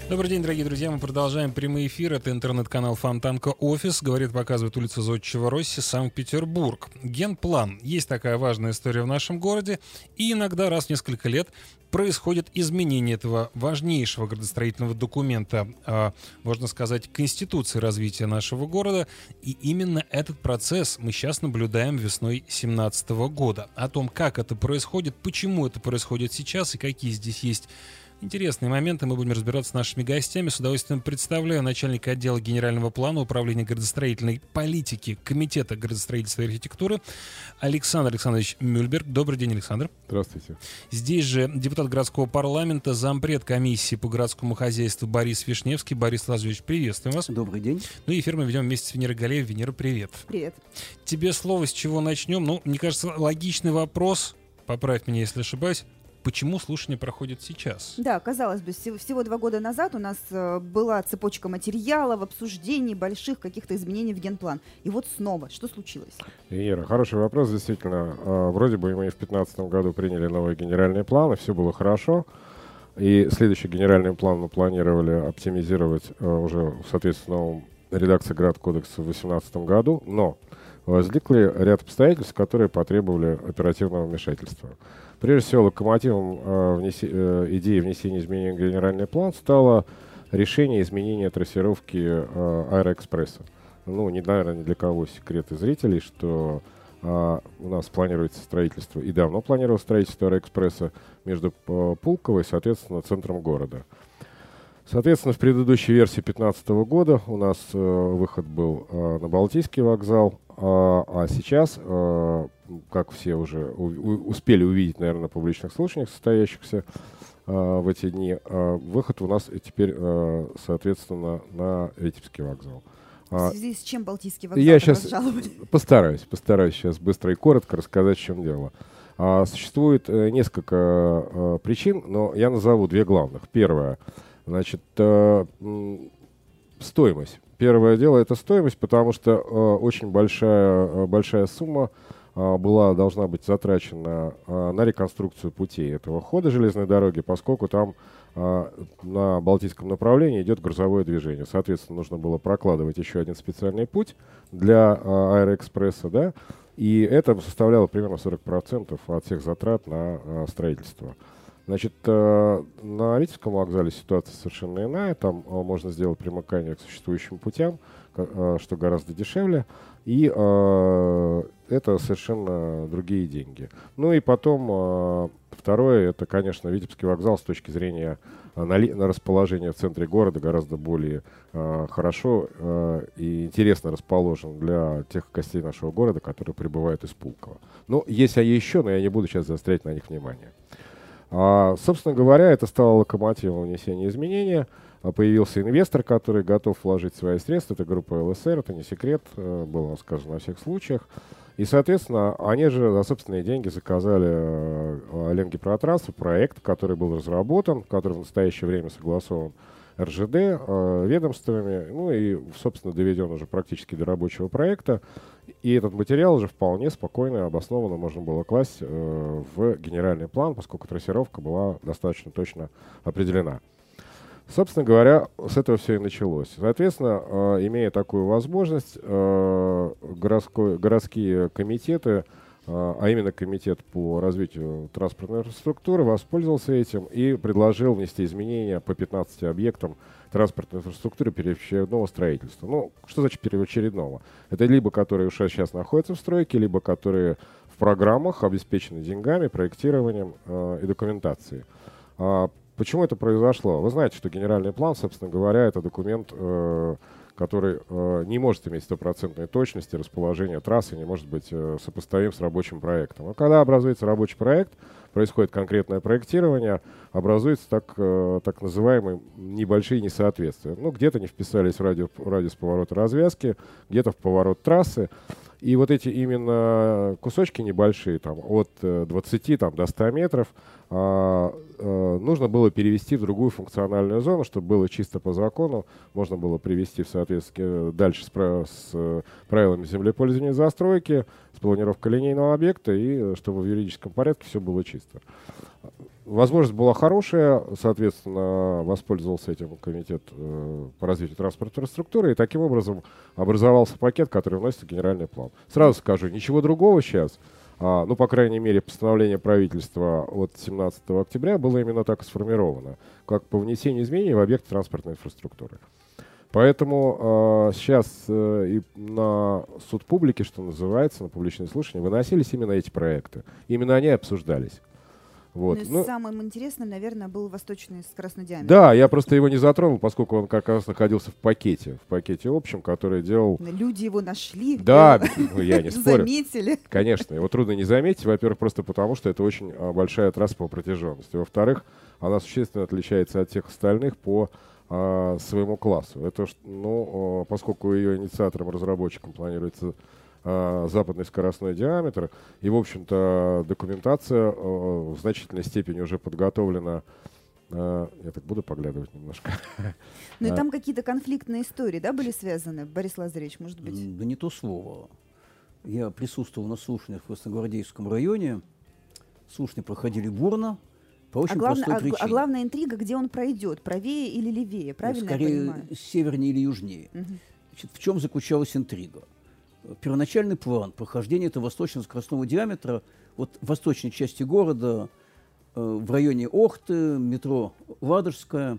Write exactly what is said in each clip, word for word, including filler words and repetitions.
Добрый день, дорогие друзья. Мы продолжаем прямой эфир. Это интернет-канал Фонтанка Офис. Говорит, показывает улица Зодчего Росси, Санкт-Петербург. Генплан. Есть такая важная история в нашем городе. И иногда раз в несколько лет происходит изменение этого важнейшего градостроительного документа, а, можно сказать, конституции развития нашего города. И именно этот процесс мы сейчас наблюдаем весной две тысячи семнадцатого года. О том, как это происходит, почему это происходит сейчас и какие здесь есть интересные моменты, мы будем разбираться с нашими гостями. С удовольствием представляю начальника отдела генерального плана Управления градостроительной политики Комитета градостроительства и архитектуры Александр Александрович Мюльберг. Добрый день, Александр. Здравствуйте. Здесь же депутат городского парламента, зампред комиссии по городскому хозяйству Борис Вишневский. Борис Лазаревич, приветствуем вас. Добрый день. Ну и эфир мы ведем вместе с Венерой Галеевой. Венера, привет. Привет. Тебе слово, с чего начнем. Ну, мне кажется, логичный вопрос, поправь меня, если ошибаюсь. Почему слушание проходит сейчас? Да, казалось бы, всего, всего два года назад у нас э, была цепочка материалов, обсуждений, больших каких-то изменений в генплан. И вот снова, что случилось? Ира, хороший вопрос, действительно. Э, вроде бы мы в две тысячи пятнадцатом году приняли новый генеральный план, и все было хорошо. И следующий генеральный план мы планировали оптимизировать э, уже в соответствии с новым редакцией Градкодекса в две тысячи восемнадцатом году, но возникли ряд обстоятельств, которые потребовали оперативного вмешательства. Прежде всего, локомотивом э, внеси, э, идеи внесения изменений в генеральный план стало решение изменения трассировки э, Аэроэкспресса. Ну, не, наверное, ни для кого секрет и зрителей, что э, у нас планируется строительство, и давно планировалось строительство Аэроэкспресса между э, Пулково и, соответственно, центром города. Соответственно, в предыдущей версии две тысячи пятнадцатого года у нас э, выход был э, на Балтийский вокзал, а, а сейчас, э, как все уже у, у, успели увидеть, наверное, на публичных слушаниях, состоящихся э, в эти дни, э, выход у нас теперь, э, соответственно, на Витебский вокзал. В связи с чем Балтийский вокзал? Я сейчас постараюсь, постараюсь сейчас быстро и коротко рассказать, в чем дело. А, существует э, несколько э, причин, но я назову две главных. Первая. Значит, э, стоимость. Первое дело — это стоимость, потому что э, очень большая, э, большая сумма э, была, должна быть затрачена э, на реконструкцию путей этого хода железной дороги, поскольку там э, на Балтийском направлении идет грузовое движение. Соответственно, нужно было прокладывать еще один специальный путь для э, Аэроэкспресса, да, и это составляло примерно сорок процентов от всех затрат на э, строительство. Значит, э, на Витебском вокзале ситуация совершенно иная. Там э, можно сделать примыкание к существующим путям, э, что гораздо дешевле. И э, это совершенно другие деньги. Ну и потом, э, второе, это, конечно, Витебский вокзал с точки зрения э, на, на расположения в центре города гораздо более э, хорошо э, и интересно расположен для тех гостей нашего города, которые прибывают из Пулково. Ну, есть еще, но я не буду сейчас заострять на них внимание. А, собственно говоря, это стало локомотивом внесения изменения. А, появился инвестор, который готов вложить свои средства. Это группа эл эс эр, это не секрет, а, было сказано во всех случаях. И, соответственно, они же за собственные деньги заказали а, Ленгипротрансу проект, который был разработан, который в настоящее время согласован эр жэ дэ э, ведомствами, ну и, собственно, доведен уже практически до рабочего проекта. И этот материал уже вполне спокойно и обоснованно можно было класть э, в генеральный план, поскольку трассировка была достаточно точно определена. Собственно говоря, с этого все и началось. Соответственно, э, имея такую возможность, э, городской, городские комитеты, а именно Комитет по развитию транспортной инфраструктуры, воспользовался этим и предложил внести изменения по пятнадцати объектам транспортной инфраструктуры первоочередного строительства. Ну, что значит первоочередного? Это либо которые уже сейчас находятся в стройке, либо которые в программах обеспечены деньгами, проектированием э, и документацией. А почему это произошло? Вы знаете, что генеральный план, собственно говоря, это документ, э, который э, не может иметь стопроцентной точности расположения трассы, не может быть э, сопоставим с рабочим проектом. Но когда образуется рабочий проект, происходит конкретное проектирование, образуются так, э, так называемые небольшие несоответствия. Ну, где-то не вписались в, радио, в радиус поворота развязки, где-то в поворот трассы. И вот эти именно кусочки небольшие, там, от двадцати там, до ста метров, а, а, нужно было перевести в другую функциональную зону, чтобы было чисто по закону, можно было привести в соответствии дальше с, с правилами землепользования и застройки, с планировкой линейного объекта, и чтобы в юридическом порядке все было чисто. возможность была хорошая, соответственно, воспользовался этим комитет э, по развитию транспортной инфраструктуры, и таким образом образовался пакет, который вносится в генеральный план. Сразу скажу, ничего другого сейчас, а, ну, по крайней мере, постановление правительства от семнадцатого октября было именно так и сформировано, как по внесению изменений в объект транспортной инфраструктуры. Поэтому э, сейчас э, и на суд публики, что называется, на публичные слушания, выносились именно эти проекты. Именно они обсуждались. Вот. Ну, Ну, самым интересным, наверное, был восточный скоростной диаметр. да, я просто его не затронул, поскольку он как раз находился в пакете, в пакете общем, который делал... Люди его нашли, Да, ну, я не спорю. заметили. Конечно, его трудно не заметить, во-первых, просто потому, что это очень а, большая трасса по протяженности. Во-вторых, она существенно отличается от всех остальных по а, своему классу. Это, ж- ну, а, поскольку ее инициатором, разработчиком планируется а, западный скоростной диаметр, и, в общем-то, документация а, в значительной степени уже подготовлена. а, Я так буду поглядывать немножко. Ну и А. там какие-то конфликтные истории, да, были связаны? Борис Лазаревич, может быть? М, Да не то слово. Я присутствовал на слушаниях в Красногвардейском районе. Слушания проходили бурно, по очень А, главное- простой а г- причине. а главная интрига, где он пройдет, правее или левее, правильно я Скорее, понимаю? севернее или южнее. Мгм. Значит, в чем заключалась интрига? Первоначальный план прохождения этого восточного скоростного диаметра вот в восточной части города, э, в районе Охты, метро Ладожская,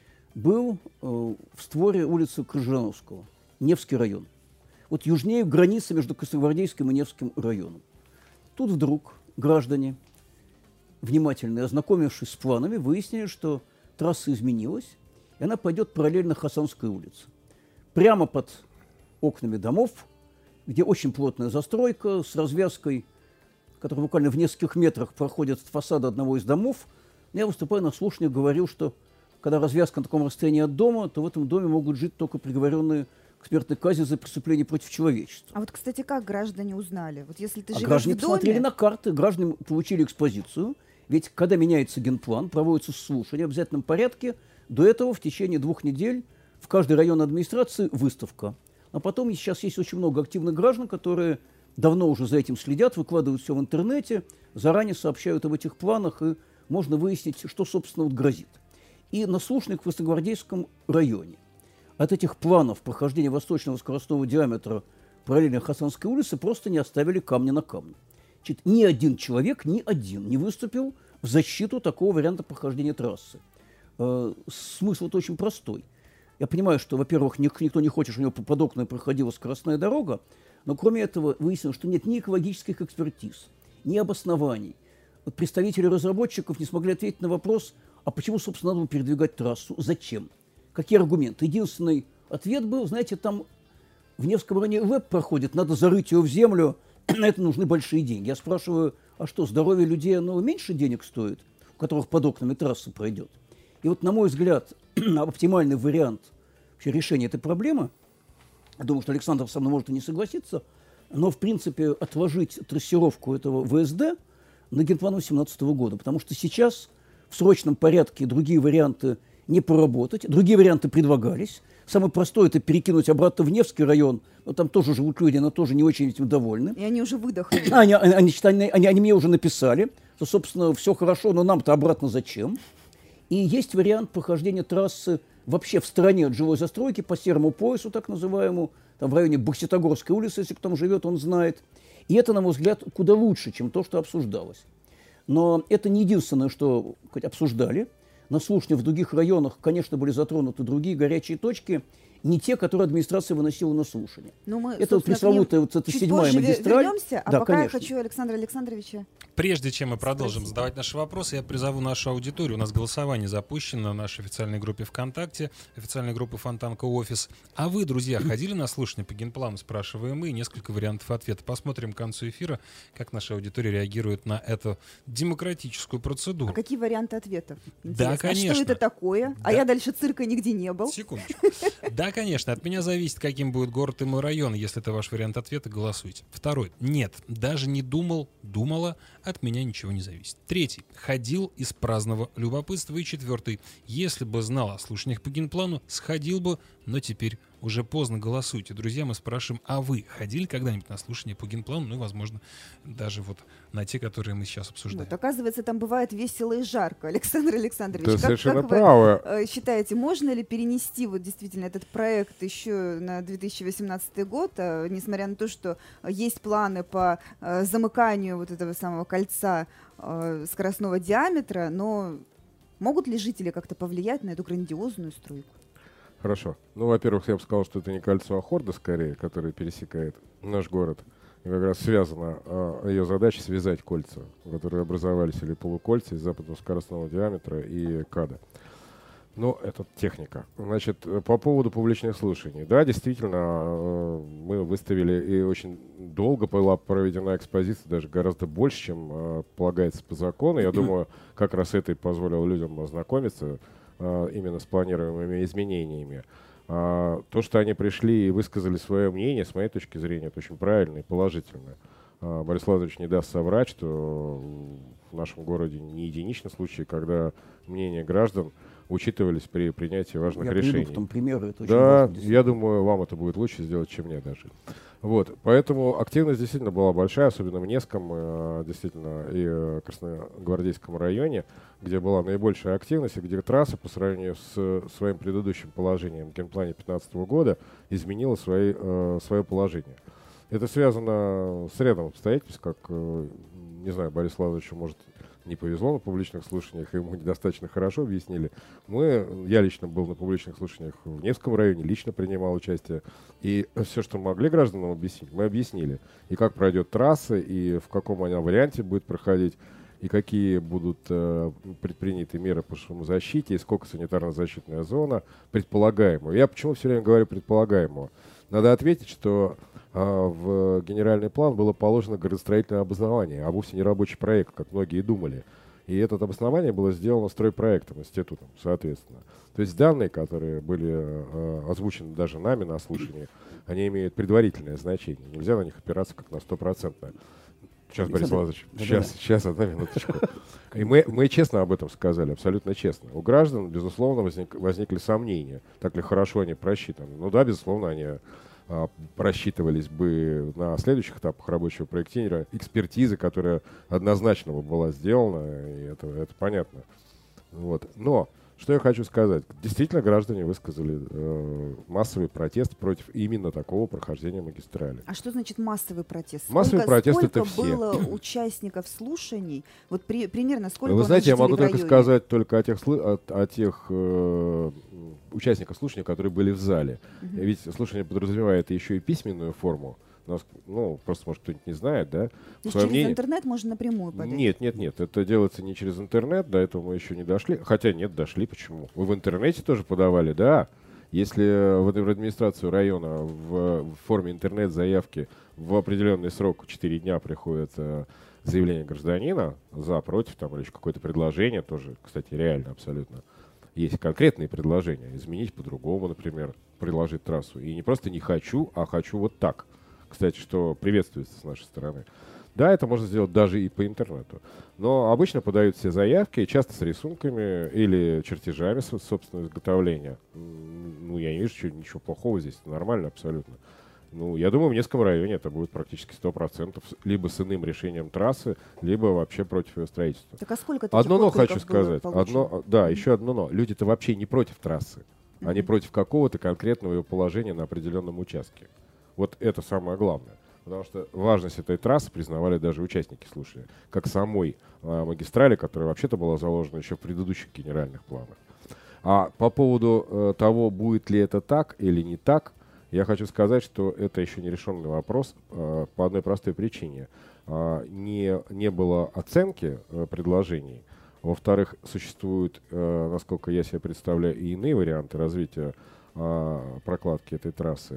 был э, в створе улицы Крыжановского, Невский район. Вот южнее граница между Красногвардейским и Невским районом. Тут вдруг граждане, внимательно ознакомившись с планами, выяснили, что трасса изменилась, и она пойдет параллельно Хасанской улице. Прямо под окнами домов, где очень плотная застройка с развязкой, которая буквально в нескольких метрах проходит от фасада одного из домов. Я, выступая на слушаниях, говорил, что когда развязка на таком расстоянии от дома, то в этом доме могут жить только приговоренные к смертной казни за преступление против человечества. А вот, кстати, как граждане узнали? Вот если ты А живешь граждане в доме... посмотрели на карты, граждане получили экспозицию. Ведь когда меняется генплан, проводится слушание в обязательном порядке. До этого в течение двух недель в каждой районной администрации выставка. А потом сейчас есть очень много активных граждан, которые давно уже за этим следят, выкладывают все в интернете, заранее сообщают об этих планах, и можно выяснить, что, собственно, вот грозит. И на слушаниях в Красногвардейском районе от этих планов прохождения восточного скоростного диаметра параллельно Хасанской улице просто не оставили камня на камне. Значит, ни один человек, ни один не выступил в защиту такого варианта прохождения трассы. Э, смысл вот очень простой. Я понимаю, что, во-первых, ник- никто не хочет, чтобы у него под окнами проходила скоростная дорога, но кроме этого выяснилось, что нет ни экологических экспертиз, ни обоснований. Вот представители разработчиков не смогли ответить на вопрос, а почему, собственно, надо было передвигать трассу, зачем, какие аргументы. Единственный ответ был, знаете, там в Невском районе ВЭП проходит, надо зарыть ее в землю, на это нужны большие деньги. Я спрашиваю, а что, здоровье людей, оно меньше денег стоит, у которых под окнами трасса пройдет? И вот, на мой взгляд, оптимальный вариант вообще решения этой проблемы, я думаю, что Александр со мной может и не согласиться, но, в принципе, отложить трассировку этого ВСД на генплан восемнадцатого года, потому что сейчас в срочном порядке другие варианты не проработать, другие варианты предлагались. Самый простой – это перекинуть обратно в Невский район, но там тоже живут люди, но тоже не очень этим довольны. И они уже выдохнули. Они, они, они, они, они мне уже написали, что, собственно, все хорошо, но нам-то обратно зачем? И есть вариант прохождения трассы вообще в стороне от жилой застройки, по серому поясу, так называемому, там в районе Бахчисарайской улицы, если кто там живет, он знает. И это, на мой взгляд, куда лучше, чем то, что обсуждалось. Но это не единственное, что хоть, обсуждали. На слушаниях в других районах, конечно, были затронуты другие горячие точки, не те, которые администрация выносила на слушание. Ну, мы, Это вот собственно, к ним пресловутая вот эта чуть седьмая позже ве- магистраль. вернемся, а Да, пока конечно. я хочу Александра Александровича. Прежде чем мы продолжим задавать наши вопросы, я призову нашу аудиторию. У нас голосование запущено на нашей официальной группе ВКонтакте, официальной группы Фонтанка Офис. А вы, друзья, ходили на слушание по генплану, спрашиваем мы, несколько вариантов ответа. Посмотрим к концу эфира, как наша аудитория реагирует на эту демократическую процедуру. А какие варианты ответов? Да, Интересно. А конечно. что это такое? А Да. я дальше цирка нигде не был. Секундочку. Да, конечно, от меня зависит, каким будет город и мой район. Если это ваш вариант ответа, голосуйте. Второй. Нет, даже не думал, думала, от меня ничего не зависит. Третий. Ходил из праздного любопытства. И четвертый. Если бы знал о слушаниях по генплану, сходил бы, но теперь уже поздно голосуйте. Друзья, мы спрашиваем, а вы ходили когда-нибудь на слушание по генплану? Ну, возможно, даже вот на те, которые мы сейчас обсуждаем. Вот, оказывается, там бывает весело и жарко. Александр Александрович, Ты как, совершенно как правы. вы э, считаете, можно ли перенести вот действительно этот проект еще на две тысячи восемнадцатый год, э, несмотря на то, что есть планы по э, замыканию вот этого самого кольца э, скоростного диаметра, но могут ли жители как-то повлиять на эту грандиозную стройку? Хорошо. Ну, во-первых, я бы сказал, что это не кольцо, а хорда, скорее, которое пересекает наш город. И как раз связана а, ее задача связать кольца, которые образовались, или полукольца из западного скоростного диаметра и КАДа. Но это техника. Значит, по поводу публичных слушаний. Да, действительно, мы выставили, и очень долго была проведена экспозиция, даже гораздо больше, чем полагается по закону. Я думаю, как раз это и позволило людям ознакомиться именно с планируемыми изменениями. А, то, что они пришли и высказали свое мнение, с моей точки зрения, это очень правильно и положительно. А, Борис Лазаревич не даст соврать, что в нашем городе не единичны случаи, когда мнения граждан учитывались при принятии важных я решений. Я приведу потом примеры, это очень да, важно. Я думаю, вам это будет лучше сделать, чем мне даже. Вот, поэтому активность действительно была большая, особенно в Невском, э, действительно, и э, Красногвардейском районе, где была наибольшая активность, и где трасса по сравнению с своим предыдущим положением в генплане две тысячи пятнадцатого года изменила свои, э, свое положение. Это связано с рядом обстоятельств, как, э, не знаю, Борис Лазаревичу, может, не повезло на публичных слушаниях, ему недостаточно хорошо объяснили. Мы, я лично был на публичных слушаниях в Невском районе, лично принимал участие. И все, что могли гражданам объяснить, мы объяснили. И как пройдет трасса, и в каком она варианте будет проходить, и какие будут э, предприняты меры по шумозащите, и сколько санитарно-защитная зона предполагаемого. Я почему все время говорю предполагаемого? Надо ответить, что а, в генеральный план было положено градостроительное обоснование, а вовсе не рабочий проект, как многие думали. И это обоснование было сделано стройпроектом, институтом, соответственно. То есть данные, которые были а, озвучены даже нами на слушании, они имеют предварительное значение. Нельзя на них опираться как на стопроцентное. Сейчас, Борис Лазаревич, да, сейчас, да, да. сейчас, одна минуточку. И мы, мы честно об этом сказали, абсолютно честно. У граждан, безусловно, возник, возникли сомнения, так ли хорошо они просчитаны. Ну да, безусловно, они а, просчитывались бы на следующих этапах рабочего проектирования, экспертизы, которая однозначно была сделана, и это, это понятно. Вот. Но что я хочу сказать. Действительно, граждане высказали э, массовый протест против именно такого прохождения магистрали. А что значит массовый протест? Массовый сколько, протест сколько это все. было участников слушаний? Вот при, примерно сколько? Вы знаете, я могу только районе? сказать только о тех, о, о тех э, участниках слушаний, которые были в зале. Угу. Ведь слушание подразумевает еще и письменную форму. Нас, ну, просто, может, кто-нибудь не знает, да? То есть через мнение... интернет можно напрямую подать? Нет, нет, нет. Это делается не через интернет, до этого мы еще не дошли. Хотя нет, дошли. Почему? Вы в интернете тоже подавали, да? Если в администрацию района в, в форме интернет-заявки в определенный срок, четыре дня, приходит э, заявление гражданина за, против, там, или какое-то предложение, тоже, кстати, реально абсолютно. Есть конкретные предложения. Изменить по-другому, например, предложить трассу. И не просто не хочу, а хочу вот так. Кстати, что приветствуется с нашей стороны. Да, это можно сделать даже и по интернету. Но обычно подают все заявки, часто с рисунками или чертежами собственного изготовления. Ну, я не вижу ничего плохого здесь, это нормально абсолютно. Ну, я думаю, в Невском районе это будет практически сто процентов либо с иным решением трассы, либо вообще против ее строительства. Так а сколько таких одно но хочу сказать. Одно, да, mm-hmm. еще одно но. Люди-то вообще не против трассы. Mm-hmm. Они против какого-то конкретного ее положения на определенном участке. Вот это самое главное. Потому что важность этой трассы признавали даже участники слушания. Как самой а, магистрали, которая вообще-то была заложена еще в предыдущих генеральных планах. А по поводу а, того, будет ли это так или не так, я хочу сказать, что это еще не решенный вопрос а, по одной простой причине. А, не, не было оценки а, предложений. Во-вторых, существуют, а, насколько я себе представляю, и иные варианты развития а, прокладки этой трассы.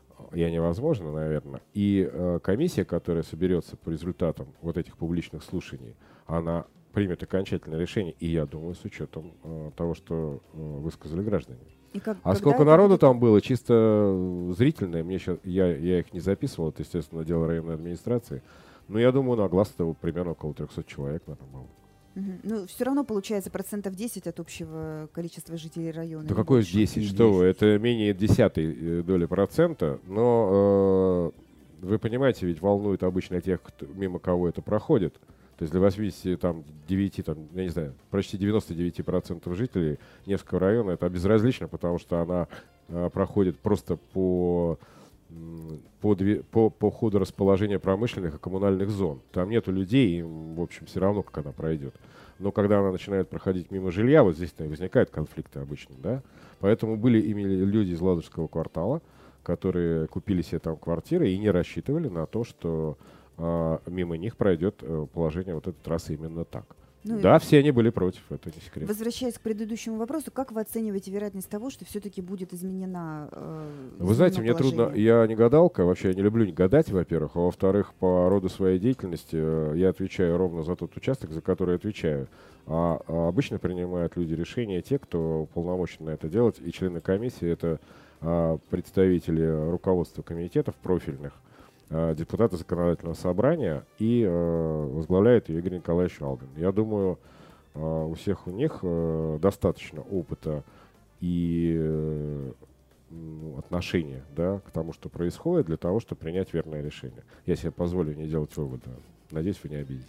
Я невозможно, наверное. И э, комиссия, которая соберется по результатам вот этих публичных слушаний, она примет окончательное решение, и я думаю, с учетом э, того, что э, высказали граждане. И как, а сколько народу будет... там было, чисто зрительное, мне сейчас, я, я их не записывал, это, естественно, дело районной администрации, но я думаю, на глаз это примерно около трехсот человек, наверное, было. Мгм. Ну, все равно получается процентов десять от общего количества жителей района. Да не какое больше. десять, что вы, это менее десятой э, доли процента, но э, вы понимаете, ведь волнует обычно тех, кто, мимо кого это проходит. То есть для восьмидесяти девяти, там, я не знаю, почти девяноста девяти процентов жителей Невского района это безразлично, потому что она э, проходит просто по, м, по, две- по, по ходу расположения промышленных и коммунальных зон. Там нету людей, им, в общем, все равно, как она пройдет. Но когда она начинает проходить мимо жилья, вот здесь-то и возникают конфликты обычно, да. Поэтому были имели люди из Ладожского квартала, которые купили себе там квартиры и не рассчитывали на то, что а, мимо них пройдет э, положение вот этой трассы именно так. Ну и Да, все они были против, это не секрет. Возвращаясь к предыдущему вопросу, как вы оцениваете вероятность того, что все-таки будет изменена э, Вы знаете, мне изменено трудно, положение? я не гадалка, вообще я не люблю не гадать, во-первых, а во-вторых, по роду своей деятельности э, я отвечаю ровно за тот участок, за который отвечаю. А, а обычно принимают люди решения те, кто уполномочен на это делать, и члены комиссии — это а, представители руководства комитетов профильных, а, депутаты законодательного собрания, и а, возглавляет ее Игорь Николаевич Алгин. Я думаю, а, у всех у них а, достаточно опыта и э, ну, отношения, да, к тому, что происходит, для того, чтобы принять верное решение. Я себе позволю не делать вывода. Надеюсь, вы не обидитесь.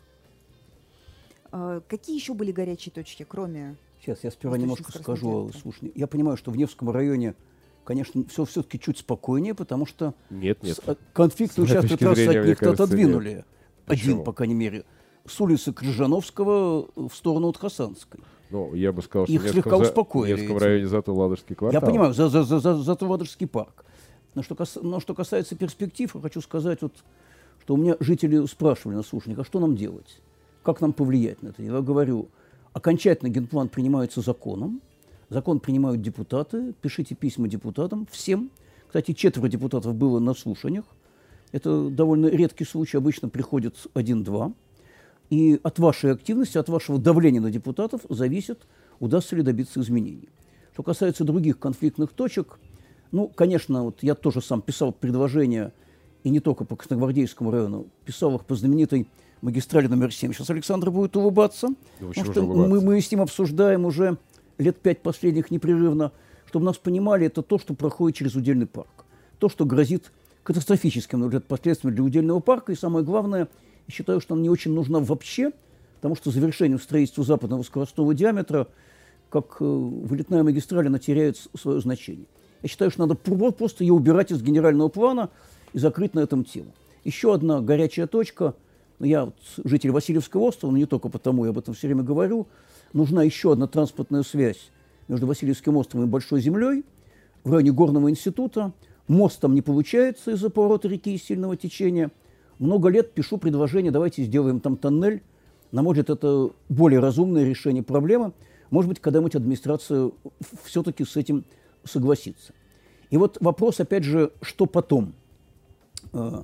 А, какие еще были горячие точки, кроме... Сейчас я сперва Источник немножко скажу о Краснодарки. слушании. Я понимаю, что в Невском районе, конечно, все все-таки чуть спокойнее, потому что Нет, нет. с- э, конфликтный С моей участок точки трассы зрения, от мне них-то кажется, отодвинули. нет. Один, Почему? по крайней мере. С улицы Крыжановского в сторону от Хасанской. Ну, я бы сказал, что Их в Невском, слегка за- успокоили в Невском этим. районе зато Ладожский квартал. Я понимаю, за, за, за, за, зато Ладожский парк. Но что, кас- но что касается перспектив, я хочу сказать, вот, что у меня жители спрашивали на слушаниях, а что нам делать? Как нам повлиять на это? Я говорю, окончательно генплан принимается законом, закон принимают депутаты, пишите письма депутатам, всем. Кстати, четверо депутатов было на слушаниях. Это довольно редкий случай, обычно приходит один-два. И от вашей активности, от вашего давления на депутатов зависит, удастся ли добиться изменений. Что касается других конфликтных точек, ну, конечно, вот я тоже сам писал предложения, и не только по Красногвардейскому району, писал их по знаменитой магистрали номер семь. Сейчас Александр будет улыбаться, Да вы потому чего что же улыбаться? мы, мы с ним обсуждаем уже лет пять последних непрерывно, чтобы нас понимали, это то, что проходит через удельный парк. То, что грозит катастрофическим, на мой взгляд, последствиям для удельного парка. И самое главное, я считаю, что она не очень нужна вообще, потому что завершением строительства западного скоростного диаметра, как э, вылетная магистраль, она теряет с- свое значение. Я считаю, что надо про- просто ее убирать из генерального плана и закрыть на этом тему. Еще одна горячая точка. Ну, я вот житель Васильевского острова, но не только потому, я об этом все время говорю. Нужна еще одна транспортная связь между Васильевским островом и Большой землей в районе Горного института. Мост там не получается из-за поворота реки и сильного течения. Много лет пишу предложение, давайте сделаем там тоннель. На мой взгляд, это более разумное решение проблемы. Может быть, когда-нибудь администрация все-таки с этим согласится. И вот вопрос, опять же, что потом? Э,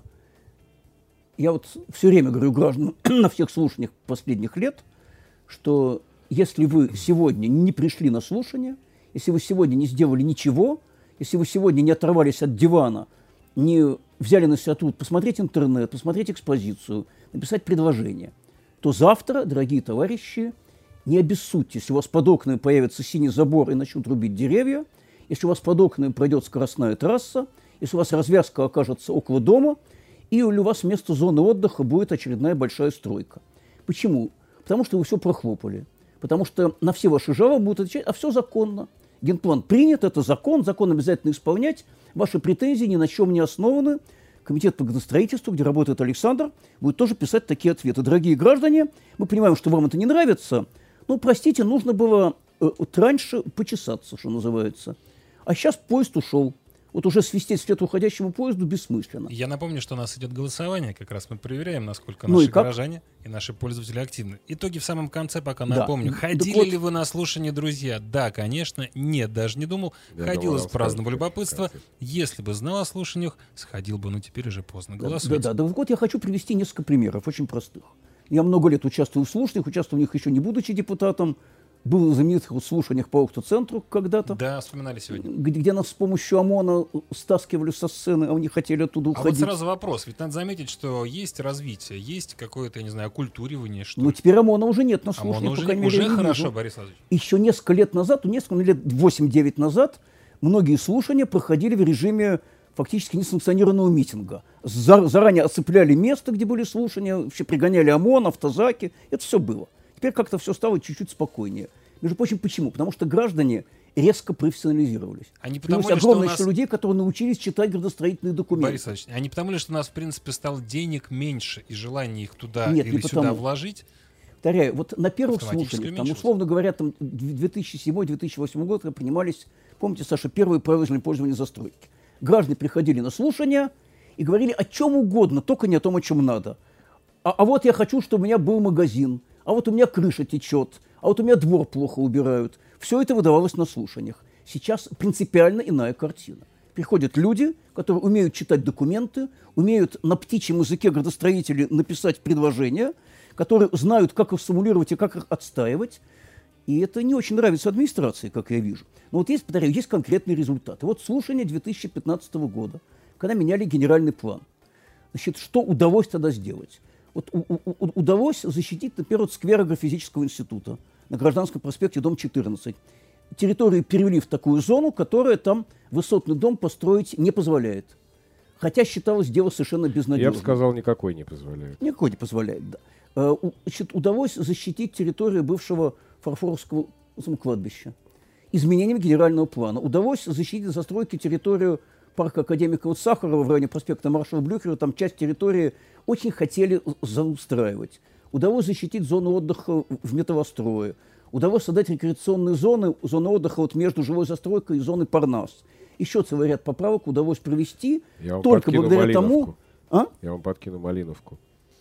Я вот все время говорю гражданам на всех слушаниях последних лет, что если вы сегодня не пришли на слушание, если вы сегодня не сделали ничего, если вы сегодня не оторвались от дивана, не взяли на себя труд посмотреть интернет, посмотреть экспозицию, написать предложение, то завтра, дорогие товарищи, не обессудьте, если у вас под окнами появится синий забор и начнут рубить деревья, если у вас под окнами пройдет скоростная трасса, если у вас развязка окажется около дома, и у вас вместо зоны отдыха будет очередная большая стройка. Почему? Потому что вы все прохлопали. Потому что на все ваши жалобы будут отвечать, а все законно. Генплан принят, это закон, закон обязательно исполнять. Ваши претензии ни на чем не основаны. Комитет по градостроительству, где работает Александр, будет тоже писать такие ответы. Дорогие граждане, мы понимаем, что вам это не нравится, но, простите, нужно было э, вот раньше почесаться, что называется. А сейчас поезд ушел. Вот уже свистеть вслед уходящему поезду бессмысленно. Я напомню, что у нас идет голосование, как раз мы проверяем, насколько Ну и наши как? горожане и наши пользователи активны. Итоги в самом конце пока Да. напомню. Так Ходили вот- ли вы на слушание, друзья? Да, конечно. Нет, даже не думал. Я Ходил думал, из вам праздного скажут, любопытства. как раз. Если бы знал о слушаниях, сходил бы, но теперь уже поздно. Да, Голосуйте. да, да. Вот я хочу привести несколько примеров, очень простых. Я много лет участвую в слушаниях, участвую в них еще не будучи депутатом. был на знаменитых слушаниях по Охта-центру когда-то. Да, вспоминали сегодня. Где, где нас с помощью ОМОНа стаскивали со сцены, а они хотели оттуда уходить. А вот сразу вопрос. Ведь надо заметить, что есть развитие, есть какое-то, я не знаю, оккультуривание, что Но ли. теперь ОМОНа уже нет на слушаниях. ОМОНа уже, по крайней уже мере, я не хорошо, вижу. Борис Владимирович. Еще несколько лет назад, ну, несколько лет восемь-девять назад, многие слушания проходили в режиме фактически несанкционированного митинга. За, заранее оцепляли место, где были слушания, вообще пригоняли ОМОН, автозаки. Это все было. Теперь как-то все стало чуть-чуть спокойнее. Между прочим, почему? Потому что граждане резко профессионализировались. А не потому Появилось ли, что огромное у нас- число людей, которые научились читать градостроительные документы. Борис Владимирович, а не потому ли, что у нас, в принципе, стало денег меньше и желание их туда Нет, или не сюда потому. вложить? Повторяю, вот на первых Автоматически слушаниях, там, уменьшилось. условно говоря, там две тысячи седьмой — две тысячи восьмой год принимались, помните, Саша, первые правила пользования застройки. Граждане приходили на слушания и говорили о чем угодно, только не о том, о чем надо. А, а вот я хочу, чтобы у меня был магазин, а вот у меня крыша течет, а вот у меня двор плохо убирают. Все это выдавалось на слушаниях. Сейчас принципиально иная картина. Приходят люди, которые умеют читать документы, умеют на птичьем языке градостроители написать предложения, которые знают, как их сформулировать и как их отстаивать. И это не очень нравится администрации, как я вижу. Но вот есть, повторяю, есть конкретные результаты. Вот слушание две тысячи пятнадцатого года, когда меняли генеральный план. Значит, что удалось тогда сделать? Вот у, у, у, удалось защитить, например, вот сквер агрофизического института на Гражданском проспекте, дом четырнадцать. Территорию перевели в такую зону, которая там высотный дом построить не позволяет. Хотя считалось дело совершенно безнадежным. Я бы сказал, никакой не позволяет. Никакой не позволяет, да. Э, у- Значит, удалось защитить территорию бывшего Фарфоровского кладбища. Изменением генерального плана. Удалось защитить застройки территорию парка академика вот Сахарова в районе проспекта маршала Блюхера. Там часть территории очень хотели заустраивать. Удалось защитить зону отдыха в металлострое. Удалось создать рекреационные зоны, зоны отдыха вот между жилой застройкой и зоной Парнас. Еще целый ряд поправок удалось провести Я вам только подкину благодаря тому... Малиновку. А? Я вам подкину Малиновку.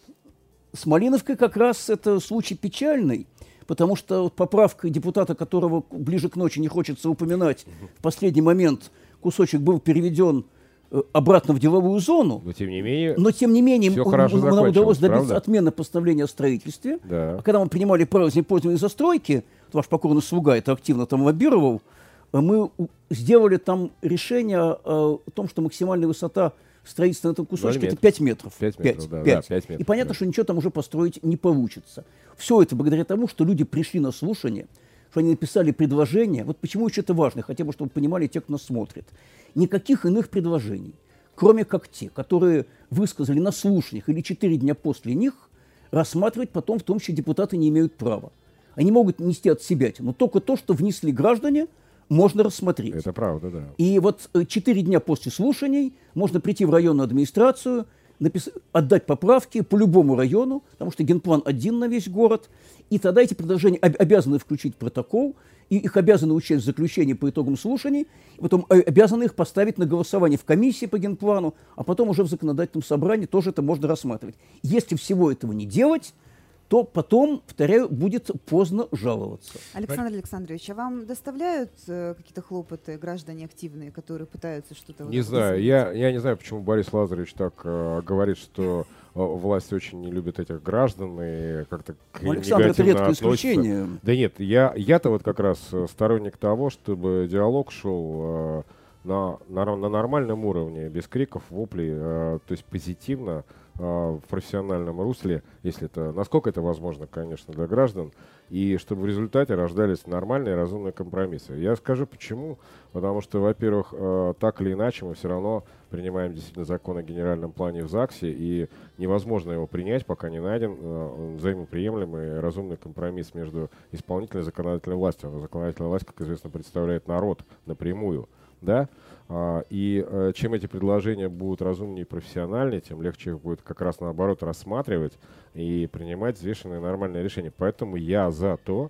С Малиновкой как раз это случай печальный, потому что вот поправка депутата, которого ближе к ночи не хочется упоминать, в последний момент кусочек был переведен э, обратно в деловую зону. Но тем не менее, Но, тем не менее, Всё м- хорошо м- нам закончилось, удалось добиться правда? отмены постановления о строительстве. да. А когда мы принимали право землепользования и застройки, вот ваш покорный слуга это активно там лоббировал, э, мы у- сделали там решение э, о том, что максимальная высота строительства на этом кусочке Ноль это пять метров. Пять метров, да, пять. да, пять метров, И понятно, да. что ничего там уже построить не получится. Все это благодаря тому, что люди пришли на слушание, что они написали предложения. Вот почему еще это важно, хотя бы, чтобы понимали те, кто нас смотрит. Никаких иных предложений, кроме как те, которые высказали на слушаниях или четыре дня после них, рассматривать потом в том числе депутаты не имеют права. Они могут нести от себя, но только то, что внесли граждане, можно рассмотреть. Это правда, да. И вот э, четыре дня после слушаний можно прийти в районную администрацию, напис... отдать поправки по любому району, потому что генплан один на весь город, и тогда эти предложения об- обязаны включить в протокол, и их обязаны учесть в заключении по итогам слушаний, и потом э, обязаны их поставить на голосование в комиссии по генплану, а потом уже в законодательном собрании тоже это можно рассматривать. Если всего этого не делать, то потом, повторяю, будет поздно жаловаться. Александр Александрович, а вам доставляют э, какие-то хлопоты граждане активные, которые пытаются что-то... Не вот знаю, изменить? я, я не знаю, почему Борис Лазаревич так э, говорит, что э, власть очень не любит этих граждан и как-то к Ну, ним Александр, это негативно редкое относится. исключение. Да нет, я, я-то вот как раз э, сторонник того, чтобы диалог шел э, на, на, на нормальном уровне, без криков, воплей, э, то есть позитивно, э, в профессиональном русле, если это, насколько это возможно, конечно, для граждан, и чтобы в результате рождались нормальные, разумные компромиссы. Я скажу почему. Потому что, во-первых, э, так или иначе мы все равно принимаем действительно закон о генеральном плане в ЗАГСе, и невозможно его принять, пока не найден э, взаимоприемлемый разумный компромисс между исполнительной и законодательной властью. А законодательная власть, как известно, представляет народ напрямую. Да? А, и э, чем эти предложения будут разумнее и профессиональнее, тем легче их будет как раз наоборот рассматривать и принимать взвешенные нормальные решения. Поэтому я за то,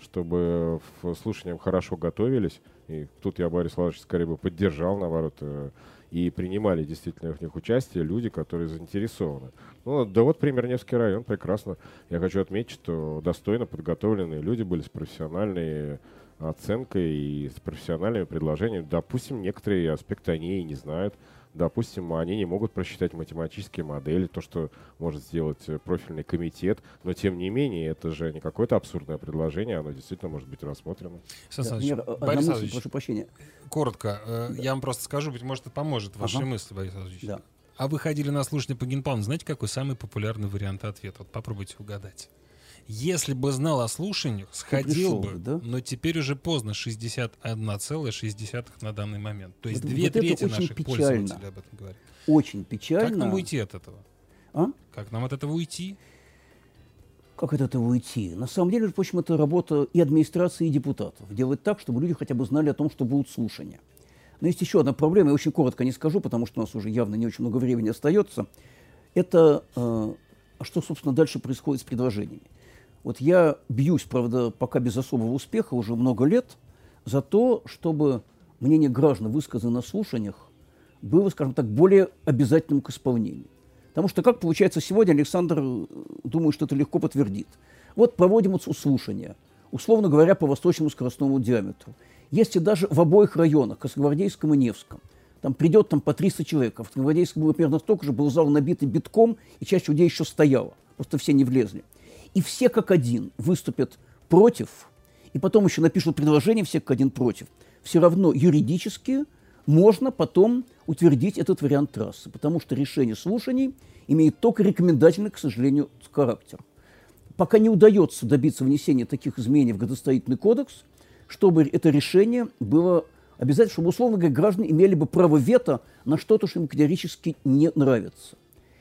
чтобы в слушаниям хорошо готовились, и тут я Борис Владимирович скорее бы поддержал, наоборот, э, и принимали действительно в них участие люди, которые заинтересованы. Ну, да вот пример Невский район, прекрасно. Я хочу отметить, что достойно подготовленные люди были с профессиональной оценкой и с профессиональными предложениями. Допустим, некоторые аспекты они и не знают. Допустим, они не могут просчитать математические модели, то, что может сделать профильный комитет, но тем не менее, это же не какое-то абсурдное предложение, оно действительно может быть рассмотрено. Сан Да, Саныч, Мир, Борис одна мысль, Александрович, прошу прощения. коротко, э, я вам просто скажу, быть может, это поможет вашей Ага. мысли, Борис Александрович. Да. А вы ходили на слушание по генплану, знаете, какой самый популярный вариант ответа? Вот попробуйте угадать. Если бы знал о слушаниях, сходил пришел бы, бы, да? но теперь уже поздно, шестьдесят одна целая шесть десятых на данный момент. То есть Вот- две вот это трети очень наших печально. пользователей об этом говорят. Очень печально. Как нам уйти от этого? А? Как нам от этого уйти? Как от этого уйти? На самом деле, в общем, это работа и администрации, и депутатов. Делать так, чтобы люди хотя бы знали о том, что будут слушания. Но есть еще одна проблема, я очень коротко не скажу, потому что у нас уже явно не очень много времени остается. Это э, а что, собственно, дальше происходит с предложениями. Вот я бьюсь, правда, пока без особого успеха, уже много лет, за то, чтобы мнение граждан, высказанное на слушаниях, было, скажем так, более обязательным к исполнению. Потому что, как получается сегодня, Александр, думаю, что это легко подтвердит. Вот проводим слушания, условно говоря, по восточному скоростному диаметру. Если даже в обоих районах, Красногвардейском и Невском, там придет там, по триста человек, а в Красногвардейском было примерно столько же, был зал набитый битком, и часть людей еще стояла, просто все не влезли. И все как один выступят против, и потом еще напишут предложение все как один против. Все равно юридически можно потом утвердить этот вариант трассы, потому что решение слушаний имеет только рекомендательный, к сожалению, характер. Пока не удается добиться внесения таких изменений в градостроительный кодекс, чтобы это решение было обязательно, чтобы, условно говоря, граждане имели бы право вето на что-то, что им категорически не нравится.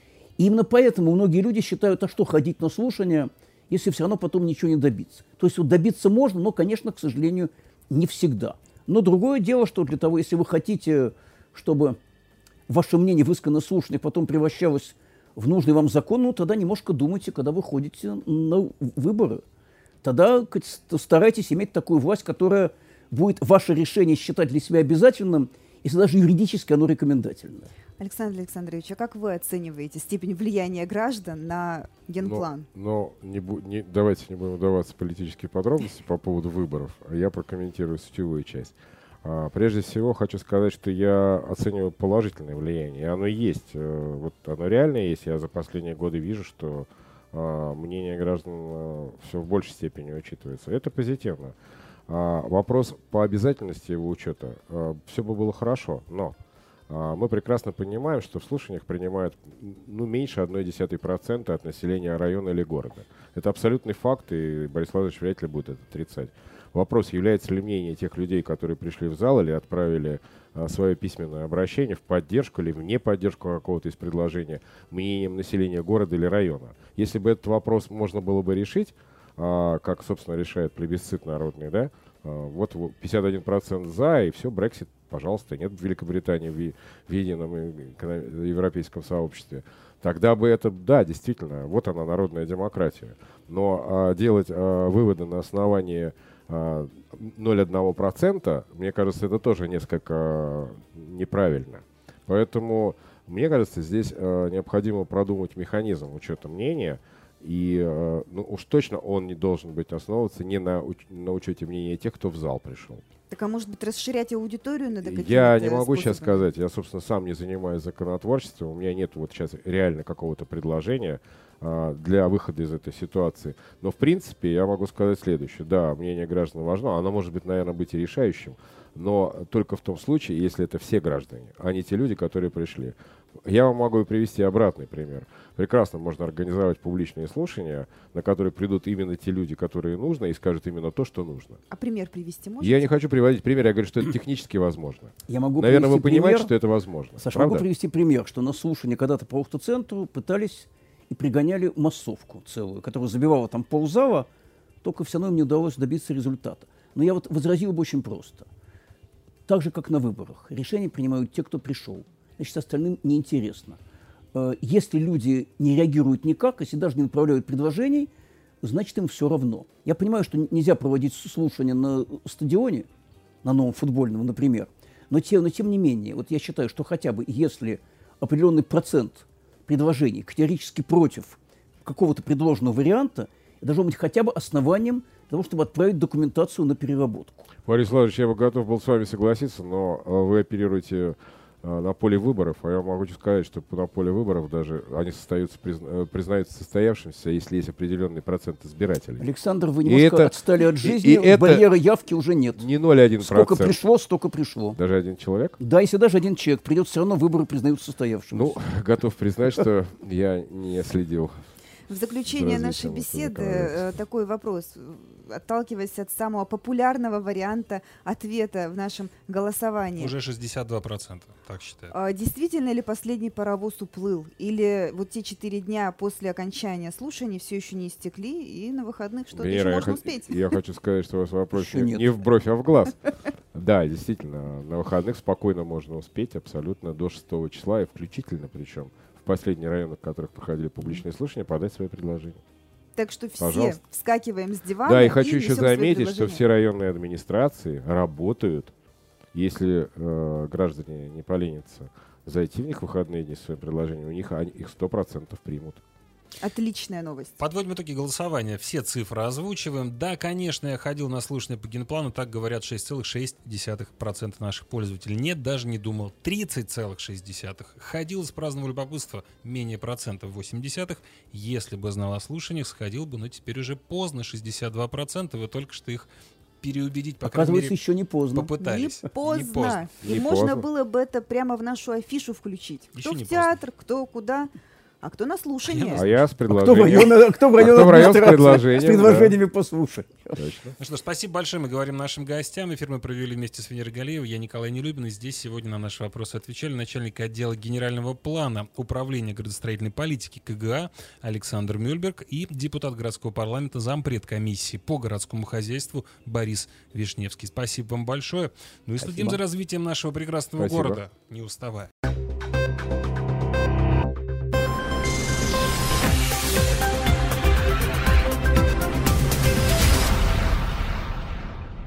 И именно поэтому многие люди считают, а что ходить на слушания, если все равно потом ничего не добиться. То есть вот добиться можно, но, конечно, к сожалению, не всегда. Но другое дело, что для того, если вы хотите, чтобы ваше мнение, высказанное на слушаниях, потом превращалось в нужный вам закон, ну, тогда немножко думайте, когда вы ходите на выборы. Тогда старайтесь иметь такую власть, которая будет ваше решение считать для себя обязательным, если даже юридически оно рекомендательное. Александр Александрович, а как вы оцениваете степень влияния граждан на генплан? Но, но не бу- не, давайте не будем вдаваться в политические подробности по поводу выборов, а я прокомментирую сутевую часть. А, прежде всего хочу сказать, что я оцениваю положительное влияние, и оно есть, э, вот оно реально есть. Я за последние годы вижу, что э, мнение граждан э, все в большей степени учитывается. Это позитивно. А, вопрос по обязательности его учета. Э, все бы было хорошо, но мы прекрасно понимаем, что в слушаниях принимают ну, меньше одной десятой процента от населения района или города. Это абсолютный факт, и Борис Владимирович вряд ли будет это отрицать. Вопрос, является ли мнение тех людей, которые пришли в зал или отправили а, свое письменное обращение в поддержку или в неподдержку какого-то из предложений мнением населения города или района. Если бы этот вопрос можно было бы решить, а, как, собственно, решает плебисцит народный, да, а, вот пятьдесят один процент за, и все, Брексит, пожалуйста, нет Великобритании в, в едином европейском сообществе. Тогда бы это, да, действительно, вот она, народная демократия. Но а, делать а, выводы на основании а, ноль целых одна десятая процента, мне кажется, это тоже несколько а, неправильно. Поэтому, мне кажется, здесь а, необходимо продумать механизм учета мнения. И а, ну, уж точно он не должен быть основываться не на, уч- на учете мнения тех, кто в зал пришел. Так, а может быть, расширять аудиторию надо какими-то Я не могу способами? сейчас сказать, я, собственно, сам не занимаюсь законотворчеством, у меня нет вот сейчас реально какого-то предложения а, для выхода из этой ситуации. Но, в принципе, я могу сказать следующее. Да, мнение граждан важно, оно может быть, наверное, быть и решающим, но только в том случае, если это все граждане, а не те люди, которые пришли. Я вам могу привести обратный пример. Прекрасно можно организовать публичные слушания, на которые придут именно те люди, которые нужно, и скажут именно то, что нужно. А пример привести можете? Я не хочу приводить пример, я говорю, что это технически возможно. Я могу Наверное, вы привести понимаете, пример. что это возможно. Саша, правда? могу привести пример, что на слушании когда-то по автоцентру пытались и пригоняли массовку целую, которая забивала там ползала, только все равно им не удалось добиться результата. Но я вот возразил бы очень просто. Так же, как на выборах. Решения принимают те, кто пришел. Значит, остальным неинтересно. Если люди не реагируют никак, если даже не направляют предложений, значит, им все равно. Я понимаю, что нельзя проводить слушания на стадионе, на новом футбольном, например, но тем, но тем не менее, вот я считаю, что хотя бы если определенный процент предложений категорически против какого-то предложенного варианта, это должно быть хотя бы основанием для того, чтобы отправить документацию на переработку. Борис Владимирович, я бы готов был с вами согласиться, но э, вы оперируете а, на поле выборов, а я могу сказать, что на поле выборов даже они состоятся, призна, признаются состоявшимся, если есть определенный процент избирателей. Александр, вы немножко это, отстали от жизни, и, и барьера явки уже нет. Не ноль целых одна десятая процента. Сколько пришло, столько пришло. Даже один человек? Да, если даже один человек придет, все равно выборы признаются состоявшимися. Ну, готов признать, что я не следил. В заключение нашей беседы э, такой вопрос, отталкиваясь от самого популярного варианта ответа в нашем голосовании. Уже шестьдесят два процента, так считаю. А, действительно ли последний паровоз уплыл? Или вот те четыре дня после окончания слушаний все еще не истекли, и на выходных что-то еще можно я успеть? Я хочу сказать, что у вас вопрос не, не в бровь, а в глаз. Да, действительно, на выходных спокойно можно успеть, абсолютно до шестого числа, и включительно причем. В последних районах, в которых проходили публичные слушания, подать свои предложения. Так что все Пожалуйста. вскакиваем с дивана. Да, и хочу и еще заметить, что все районные администрации работают. Если э, граждане не поленятся зайти в них в выходные дни с своим предложением, у них они, их сто процентов примут. Отличная новость. Подводим итоги голосования. Все цифры озвучиваем. Да, конечно, я ходил на слушание по генплану, так говорят шесть целых шесть десятых процента наших пользователей. Нет, даже не думал. тридцать целых шесть десятых процента. Ходил из праздного любопытства менее процентов восемь десятых. Если бы знал о слушаниях, сходил бы, но теперь уже поздно, шестьдесят два процента. Вы только что их переубедить, по крайней Оказывается, мере, еще не поздно. попытались. Не поздно. Не поздно. И Не можно поздно. было бы это прямо в нашу афишу включить. Еще Кто не в театр, кто куда, а кто на слушание. А я с Кто в предложением... район, кто в район, кто в район с администрации предложением, с предложениями послушать. Точно. Ну что ж, спасибо большое. Мы говорим нашим гостям. Эфир мы провели вместе с Венерой Галеевой. Я Николай Нелюбин. И здесь сегодня на наши вопросы отвечали начальник отдела генерального плана Управления градостроительной политики КГА Александр Мюльберг и депутат городского парламента, зампред комиссии по городскому хозяйству Борис Вишневский. Спасибо вам большое. Ну и следим Спасибо. за развитием нашего прекрасного Спасибо. города, не уставая.